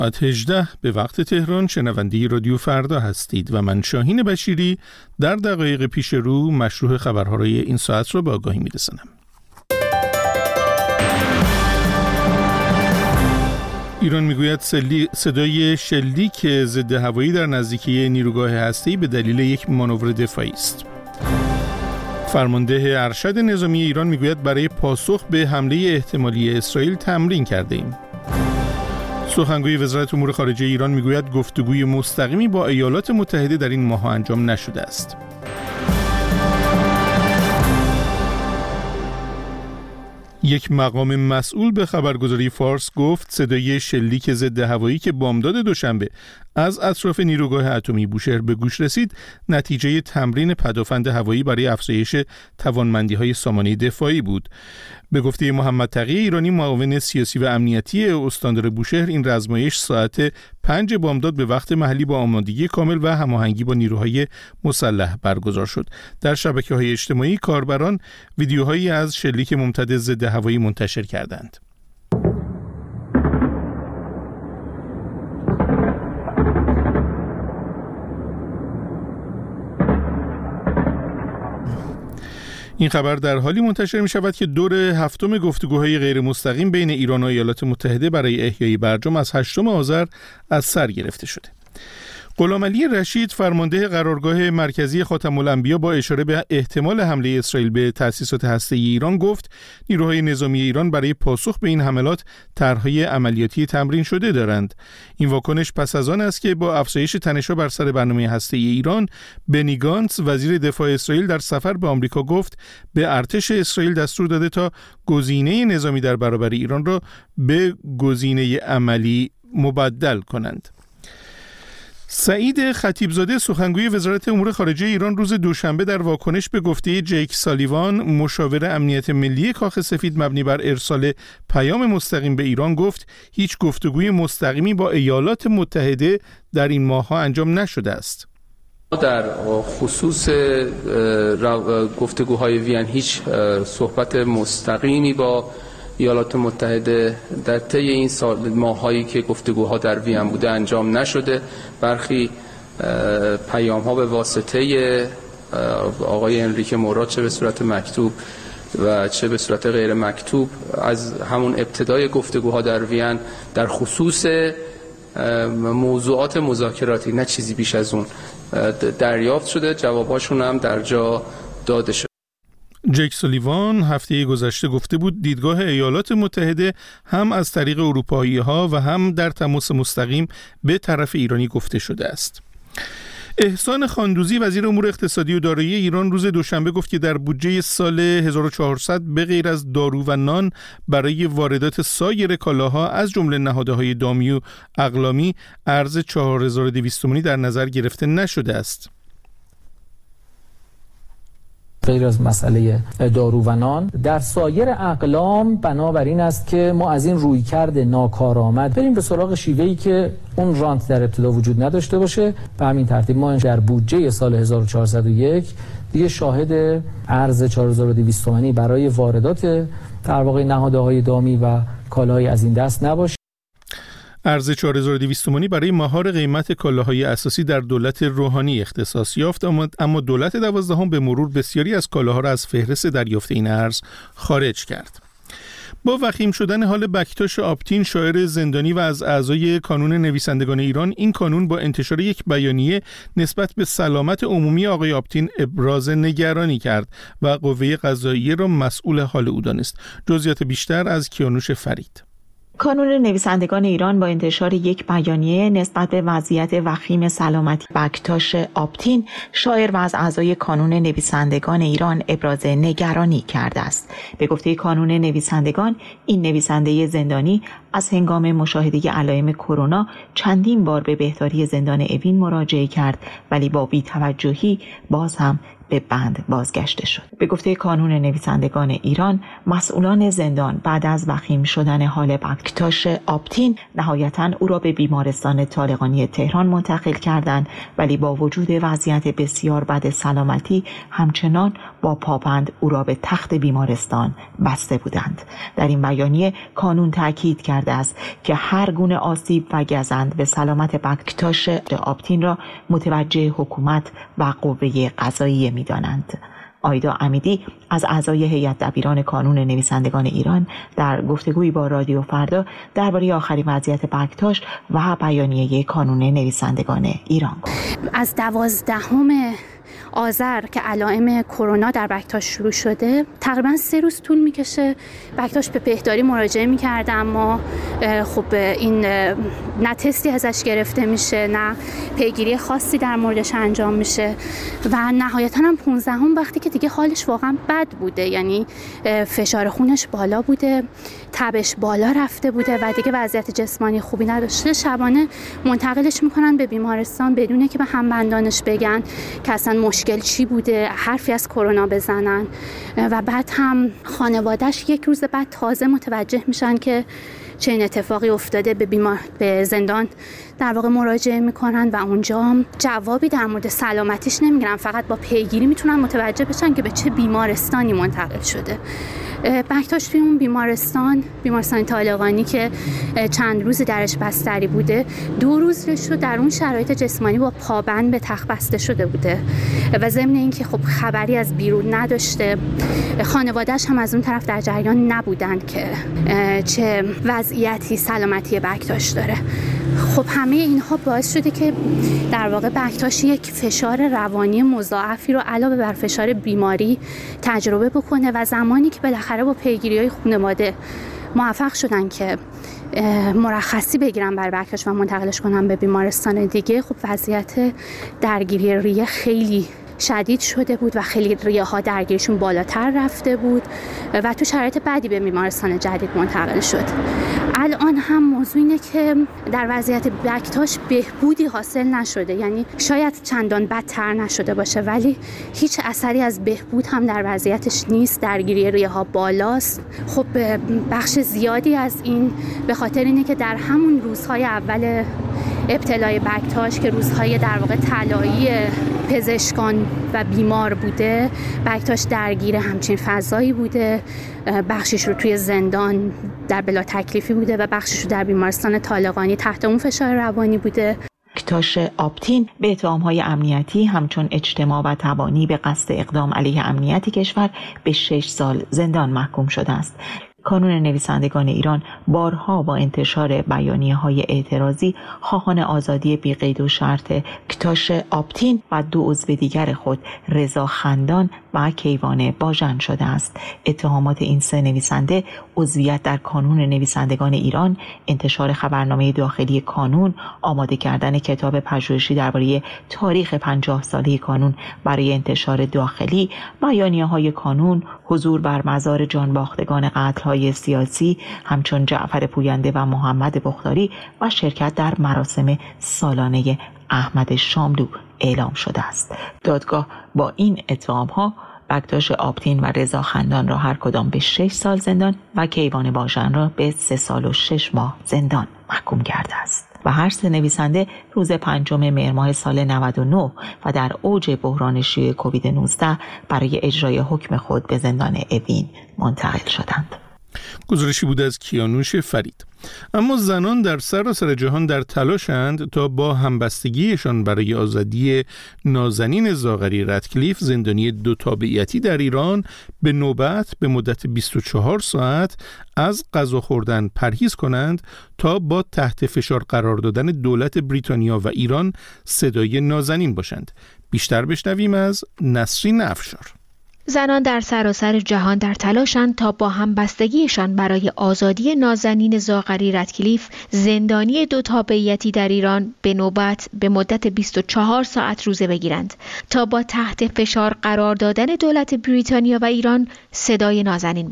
ساعت 18 به وقت تهران شنونده رادیو فردا هستید و من شاهین بشیری در دقایق پیش رو مشروع خبرهای این ساعت را به آگاهی می‌رسانم. ایران میگوید صدای شلیک ضد هوایی در نزدیکی نیروگاه هسته‌ای به دلیل یک مانور دفاعی است. فرمانده ارشد نظامی ایران میگوید برای پاسخ به حمله احتمالی اسرائیل تمرین کرده ایم. سخنگوی وزارت امور خارجه ایران میگوید گفتگوی مستقیمی با ایالات متحده در این ماه انجام نشده است. یک مقام مسئول به خبرگزاری فارس گفت صدای شلیک ضد هوایی که بامداد دوشنبه از اطراف نیروگاه اتمی بوشهر به گوش رسید نتیجه تمرین پدافند هوایی برای افزایش توانمندی‌های سامانه دفاعی بود. به گفته محمد تقی ایرانی معاون سیاسی و امنیتی استاندار بوشهر این آزمایش ساعت 5 بامداد به وقت محلی با آمادگی کامل و هماهنگی با نیروهای مسلح برگزار شد. در شبکه‌های اجتماعی کاربران ویدیوهایی از شلیک ممتد ضد هوایی منتشر کردند. این خبر در حالی منتشر می شود که دور هفتم گفتگوهای غیر مستقیم بین ایران و ایالات متحده برای احیای برجام از 8 آذر از سر گرفته شده. غلامعلی رشید فرمانده قرارگاه مرکزی خاتم الانبیا با اشاره به احتمال حمله اسرائیل به تأسیسات هسته‌ای ایران گفت نیروهای نظامی ایران برای پاسخ به این حملات طرح‌های عملیاتی تمرین شده دارند. این واکنش پس از آن است که با افزایش تنش‌ها بر سر برنامه هسته‌ای ایران بنی گانتز وزیر دفاع اسرائیل در سفر به آمریکا گفت به ارتش اسرائیل دستور داده تا گزینه نظامی در برابر ایران را به گزینه عملی مبدل کنند. سعید خطیبزاده سخنگوی وزارت امور خارجه ایران روز دوشنبه در واکنش به گفته جیک سالیوان مشاور امنیت ملی کاخ سفید مبنی بر ارسال پیام مستقیم به ایران گفت هیچ گفتگوی مستقیمی با ایالات متحده در این ماه‌ها انجام نشده است. در خصوص گفتگوهای وین هیچ صحبت مستقیمی با ایالات متحده در طی این ماهایی که گفتگوها در وین بوده انجام نشده. برخی پیام‌ها به واسطه آقای انریکه مورا چه به صورت مکتوب و چه به صورت غیر مکتوب از همون ابتدای گفتگوها در وین در خصوص موضوعات مذاکراتی نه چیزی بیش از اون دریافت شده. جواباشون هم در جا داده شده. جیک سالیوان هفته گذشته گفته بود دیدگاه ایالات متحده هم از طریق اروپایی‌ها و هم در تماس مستقیم به طرف ایرانی گفته شده است. احسان خاندوزی وزیر امور اقتصادی و دارایی ایران روز دوشنبه گفت که در بودجه سال 1400 به غیر از دارو و نان برای واردات سایر کالاها از جمله نهادهای دامی و اقلامی ارز 4200 تومانی در نظر گرفته نشده است. غیر از مسئله دارو و نان در سایر اقلام بنابراین است که ما از این رویکرد ناکارآمد بریم به سراغ شیوهی که اون رانت در ابتدا وجود نداشته باشه. به همین ترتیب ما در بودجه سال 1401 دیگه شاهد ارز 4200 تومانی برای واردات در واقع نهادهای دامی و کالاهای از این دست نباشه. ارز 4200 تومانی برای مهار قیمت کالاهای اساسی در دولت روحانی اختصاص یافت، اما دولت 12 به مرور بسیاری از کالاها را از فهرست دریافت این ارز خارج کرد. با وخیم شدن حال بکتاش آپتین شاعر زندانی و از اعضای کانون نویسندگان ایران، این کانون با انتشار یک بیانیه نسبت به سلامت عمومی آقای آپتین ابراز نگرانی کرد و قوه قضاییه را مسئول حال او دانست. جزئیات بیشتر از کیانوش فرید. کانون نویسندگان ایران با انتشار یک بیانیه نسبت به وضعیت وخیم سلامتی بکتاش آپتین شاعر و از اعضای کانون نویسندگان ایران ابراز نگرانی کرده است. به گفته کانون نویسندگان، این نویسنده زندانی از هنگام مشاهده علائم کرونا چندین بار به بهداری زندان اوین مراجعه کرد، ولی با بی‌توجهی باز هم به بند بازگشته شد. به گفته کانون نویسندگان ایران، مسئولان زندان بعد از وخیم شدن حال بکتاش آپتین نهایتاً او را به بیمارستان طالقانی تهران منتقل کردند، ولی با وجود وضعیت بسیار بد سلامتی همچنان با پابند او را به تخت بیمارستان بسته بودند. در این بیانیه کانون تاکید کرده است که هر گونه آسیب و گزند به سلامت بکتاش آپتین را متوجه حکومت و قوه قضاییه می‌دانند. آیدا امیدی از اعضای هیئت دبیران کانون نویسندگان ایران در گفتگویی با رادیو فردا درباره آخرین وضعیت بکتاش و بیانیه کانون نویسندگان ایران گفت. از 12 آذر که علائم کرونا در بکتاش شروع شده، تقریبا 3 روز طول میکشه بکتاش به بهداری مراجعه میکرده، اما خب این نه تستی ازش گرفته میشه، نه پیگیری خاصی در موردش انجام میشه و نهایتا هم 15 وقتی که دیگه حالش واقعا بد بوده، یعنی فشار خونش بالا بوده، تبش بالا رفته بوده و دیگه وضعیت جسمانی خوبی نداشته، شبانه منتقلش میکنن به بیمارستان بدون که به همبندانش بگن که اصلا مشکل چی بوده، حرفی از کرونا بزنن و بعد هم خانواده‌اش 1 روز بعد تازه متوجه میشن که چه این اتفاقی افتاده، به زندان در واقع مراجعه میکنن و اونجا هم جوابی در مورد سلامتیش نمیگیرن، فقط با پیگیری میتونن متوجه بشن که به چه بیمارستانی منتقل شده. بکتاش توی اون بیمارستان طالقانی که چند روزی درش بستری بوده، 2 روز رو در اون شرایط جسمانی با پابند به تخت بسته شده بوده و ضمن اینکه خب خبری از بیرون نداشته، خانواده‌اش هم از اون طرف در جریان نبودن که چه وضعیتی سلامتی بکتاش داره. خب همه اینها باعث شده که در واقع بکتاش یک فشار روانی مضاعفی رو علاوه بر فشار بیماری تجربه بکنه و زمانی که بالاخره با پیگیری‌های خانواده موفق شدن که مرخصی بگیرن برای بکتاش و منتقلش کنن به بیمارستان دیگه، خب وضعیت درگیری ریه خیلی شدید شده بود و خیلی ریه ها درگیریشون بالاتر رفته بود و تو شرایط بعدی به بیمارستان جدید منتقل شد. الان هم موضوع اینه که در وضعیت بکتاش بهبودی حاصل نشده، یعنی شاید چندان بدتر نشده باشه ولی هیچ اثری از بهبود هم در وضعیتش نیست، درگیری ریه ها بالاست. خب بخش زیادی از این به خاطر اینه که در همون روزهای اول ابتلای بکتاش که روزهای در واقع طلایی پزشکان و بیمار بوده، بکتاش درگیر همچین فضایی بوده، بخشش رو توی زندان در بلا تکلیفی بوده و بخشش رو در بیمارستان طالقانی تحت اون فشار روانی بوده. بکتاش آپتین به اتهام‌های امنیتی همچون اجتماع و تبانی به قصد اقدام علیه امنیت کشور به 6 سال زندان محکوم شده است. کانون نویسندگان ایران بارها با انتشار بیانیه‌های اعتراضی خواهان آزادی بی قید و شرط بکتاش آپتین و 2 عضو دیگر خود رضا خندان و کیوان باژن شده است. اتهامات این 3 نویسنده عضویت در کانون نویسندگان ایران، انتشار خبرنامه داخلی کانون، آماده کردن کتاب پژوهشی درباره تاریخ 50 ساله کانون برای انتشار داخلی، بیانیه‌های کانون، حضور بر مزار جانباختگان قتل‌های سیاسی همچون جعفر پوینده و محمد بختاری و شرکت در مراسم سالانه احمد شاملو اعلام شده است. دادگاه با این اتهام‌ها بکتاش آپتین و رضا خندان را هر کدام به 6 سال زندان و کیوان باژن را به 3 سال و 6 ماه زندان محکوم کرده است. و هر 3 نویسنده روز 5 مهر ماه سال 99 و در اوج بحران شیوع کووید 19 برای اجرای حکم خود به زندان اوین منتقل شدند. گزارشی بود از کیانوش فرید. اما زنان در سراسر جهان در تلاشند تا با همبستگیشان برای آزادی نازنین زاغری رتکلیف، زندانی 2 تابعیتی در ایران، به نوبت به مدت 24 ساعت از غذا خوردن پرهیز کنند تا با تحت فشار قرار دادن دولت بریتانیا و ایران صدای نازنین باشند. بیشتر بشنویم از نسرین افشار. زنان در سراسر جهان در تلاشند تا با همبستگیشان برای آزادی نازنین زاغری رتکلیف، زندانی 2 تابعیتی در ایران، به نوبت به مدت 24 ساعت روزه بگیرند تا با تحت فشار قرار دادن دولت بریتانیا و ایران صدای نازنین باشند.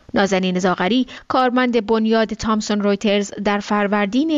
نازنین زاغری، کارمند بنیاد تامسون رویترز، در فروردین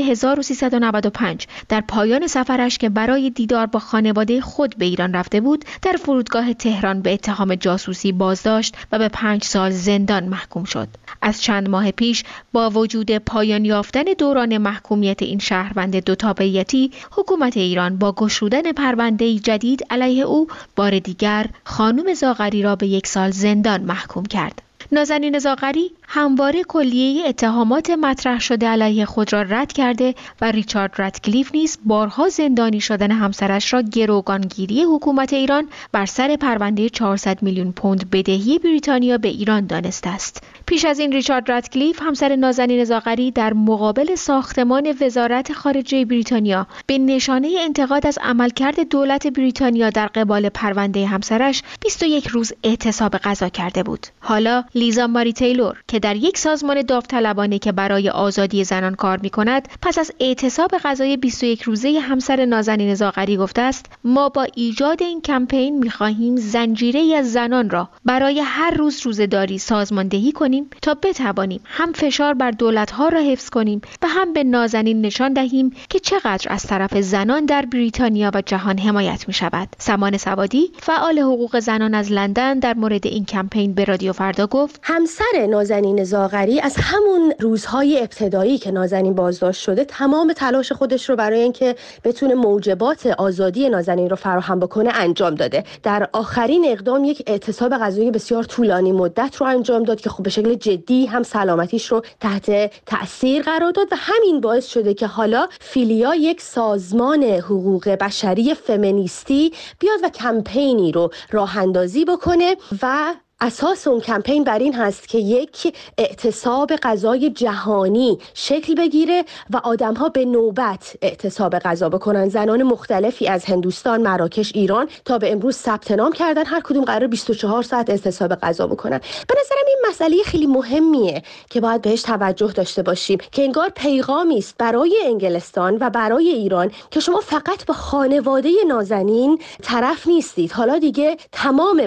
1395 در پایان سفرش که برای دیدار با خانواده خود به ایران رفته بود، در فرودگاه تهران به اتهام جاسوسی بازداشت و به 5 سال زندان محکوم شد. از چند ماه پیش با وجود پایان یافتن دوران محکومیت این شهروند دوتابعیتی، حکومت ایران با گشودن پرونده جدید علیه او بار دیگر خانم زاغری را به 1 سال زندان محکوم کرد. نازنین زاغری همواره کلیه اتهامات مطرح شده علیه خود را رد کرده و ریچارد راتکلیف نیز بارها زندانی شدن همسرش را گروگانگیری حکومت ایران بر سر پرونده 400 میلیون پوند بدهی بریتانیا به ایران دانسته است. پیش از این ریچارد راتکلیف همسر نازنین زاغری در مقابل ساختمان وزارت خارجه بریتانیا به نشانه انتقاد از عملکرد دولت بریتانیا در قبال پرونده همسرش 21 روز اعتصاب غذا کرده بود. حالا لیزا ماری تیلور که در یک سازمان داوطلبانه که برای آزادی زنان کار می‌کند، پس از اعتصاب غذای 21 روزه همسر نازنین زاغری گفته است: ما با ایجاد این کمپین می‌خواهیم زنجیره‌ای از زنان را برای هر روز روزه‌داری سازماندهی کنیم تا بتوانیم هم فشار بر دولت‌ها را حفظ کنیم و هم به نازنین نشان دهیم که چقدر از طرف زنان در بریتانیا و جهان حمایت می‌شود. سمان سوادی، فعال حقوق زنان از لندن، در مورد این کمپین به رادیو فردا گفت: همسر نازنین زاغری از همون روزهای ابتدایی که نازنین بازداشت شده تمام تلاش خودش رو برای اینکه بتونه موجبات آزادی نازنین رو فراهم بکنه انجام داده. در آخرین اقدام یک اعتصاب غذایی بسیار طولانی مدت رو انجام داد که خب به شکل جدی هم سلامتیش رو تحت تأثیر قرار داد و همین باعث شده که حالا فیلیا، یک سازمان حقوق بشری فمینیستی، بیاد و کمپینی رو راه اندازی بکنه و اساس اون کمپین بر این هست که یک اعتصاب غذای جهانی شکل بگیره و آدم‌ها به نوبت اعتصاب غذا بکنن. زنان مختلفی از هندوستان، مراکش، ایران تا به امروز ثبت نام کردن، هر کدوم قرار 24 ساعت اعتصاب غذا بکنن. به نظرم این مسئله خیلی مهمیه که باید بهش توجه داشته باشیم که انگار پیغامی است برای انگلستان و برای ایران که شما فقط با خانواده نازنین طرف نیستید. حالا دیگه تمام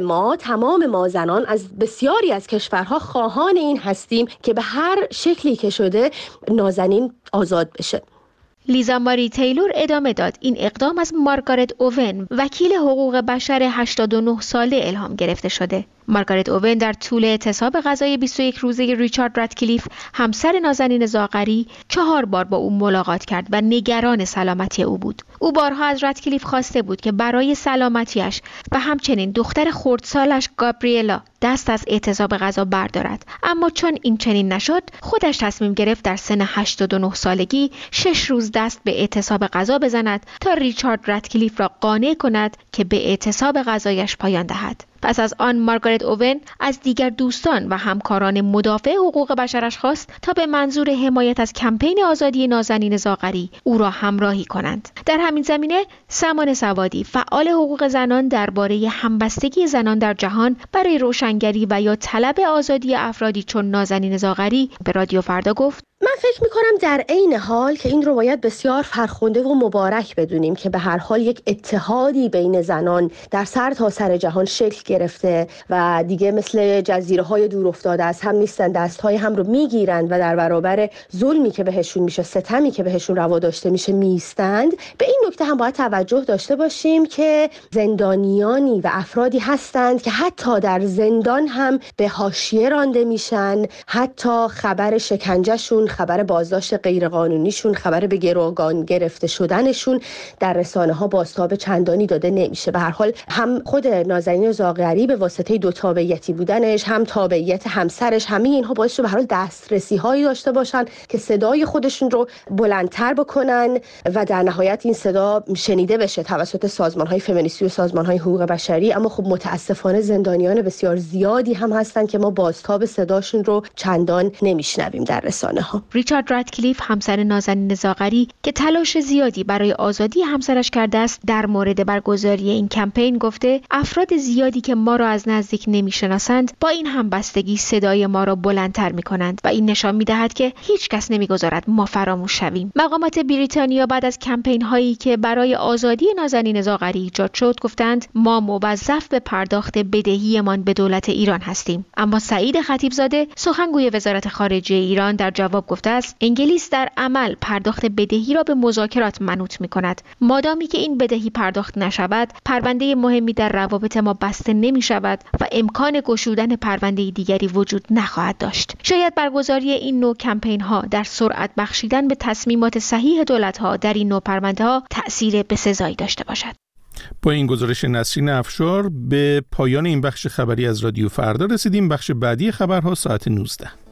ما زنان از بسیاری از کشورها خواهان این هستیم که به هر شکلی که شده نازنین آزاد بشه. لیزا ماری تیلور ادامه داد: این اقدام از مارگارت اوون، وکیل حقوق بشر 89 ساله الهام گرفته شده. مارگارت اوون در طول اعتصاب غذای 21 روزه ریچارد راتکلیف، همسر نازنین زاغری، 4 بار با او ملاقات کرد و نگران سلامتی او بود. او بارها از راتکلیف خواسته بود که برای سلامتیش و همچنین دختر خردسالش گابریلا دست از اعتصاب غذا بردارد، اما چون این چنین نشد، خودش تصمیم گرفت در سن 89 سالگی 6 روز دست به اعتصاب غذا بزند تا ریچارد راتکلیف را قانع کند که به اعتصاب غذایش پایان دهد. پس از آن مارگارت اوون از دیگر دوستان و همکاران مدافع حقوق بشرش خواست تا به منظور حمایت از کمپین آزادی نازنین زاغری او را همراهی کنند. در همین زمینه سمان سوادی، فعال حقوق زنان، درباره همبستگی زنان در جهان برای روشنگری و یا طلب آزادی افرادی چون نازنین زاغری به رادیو فردا گفت: من فکر میکنم در عین حال که این رو باید بسیار فرخنده و مبارک بدونیم که به هر حال یک اتحادی بین زنان در سرتاسر جهان شکل گرفته و دیگه مثل جزیره های دور افتاده از هم نیستن، دستهای هم رو میگیرند و در برابر ظلمی که بهشون میشه، ستمی که بهشون روا داشته میشه میستند. به این نکته هم باید توجه داشته باشیم که زندانیانی و افرادی هستند که حتی در زندان هم به حاشیه رانده میشن، حتی خبر شکنجهشون، خبر بازداشت غیرقانونیشون، خبر به گروگان گرفته شدنشون در رسانه ها بازتاب چندانی داده نمیشه. به هر حال هم خود نازنین زاغری به واسطه دوتابعیتی بودنش، هم تابعیت همسرش، همه اینها باعث شد به هر حال دسترسی هایی داشته باشن که صدای خودشون رو بلندتر بکنن و در نهایت این صدا شنیده بشه توسط سازمان های فمینیستی و سازمان های حقوق بشری. اما خب متاسفانه زندانیان بسیار زیادی هم هستن که ما بازتاب صداشون رو چندان نمیشنویم در رسانه ها. ریچارد راتکلیف، همسر نازنین زاغری که تلاش زیادی برای آزادی همسرش کرده است، در مورد برگزاری این کمپین گفته: افراد زیادی که ما را از نزدیک نمیشناسند با این همبستگی صدای ما را بلندتر میکنند و این نشان میدهد که هیچ کس نمیگذارد ما فراموش شویم. مقامات بریتانیا بعد از کمپین هایی که که برای آزادی نازنین زاغری ایجاد شد گفتند ما موظف به پرداخت بدهیمان به دولت ایران هستیم. اما سعید خطیبزاده سخنگوی وزارت خارجه ایران در جواب گفته است انگلیس در عمل پرداخت بدهی را به مذاکرات منوط می‌کند. مادامی که این بدهی پرداخت نشود، پرونده مهمی در روابط ما بسته نمی‌شود و امکان گشودن پرونده دیگری وجود نخواهد داشت. شاید برگزاری این نوع کمپین‌ها در سرعت بخشیدن به تصمیمات صحیح دولت‌ها در این نوع پرونده‌ها تأثیر بسزایی داشته باشد. با این گزارش نسرین افشار به پایان این بخش خبری از رادیو فردا رسیدیم. بخش بعدی خبرها ساعت 19.